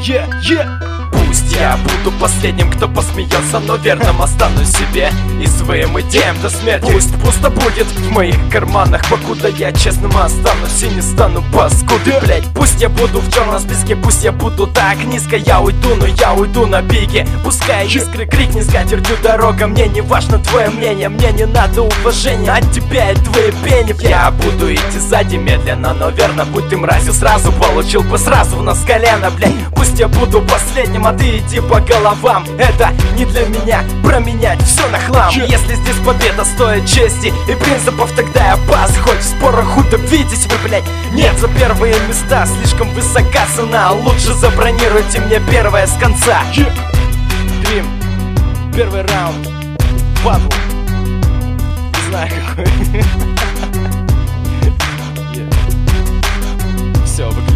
Пусть я буду последним, кто посмеется, но верным останусь себе и своим идеям до смерти. Пусть пусто будет в моих карманах, покуда я честным останусь и не стану паскудой, блять. Пусть я буду в черном списке, пусть я буду так низко, я уйду, но я уйду на пике. Пускай искры крикни скатертью дорога, мне не важно твое мнение, мне не надо уважения от тебя и твои пени. Я буду идти сзади медленно, но верно, будь ты мразью, сразу получил бы сразу в нас колено, блять. Пусть я буду последним, а ты иди по головам. Это не для меня, променять все на хлам. Если здесь победа стоит чести и принципов, тогда я пас. Хоть в спорах утопитесь вы, блять. Нет, за первые места слишком высока цена. Лучше забронируйте мне первое с конца. Дрим, первый раунд, батл. Не знаю какой. Все, выключай.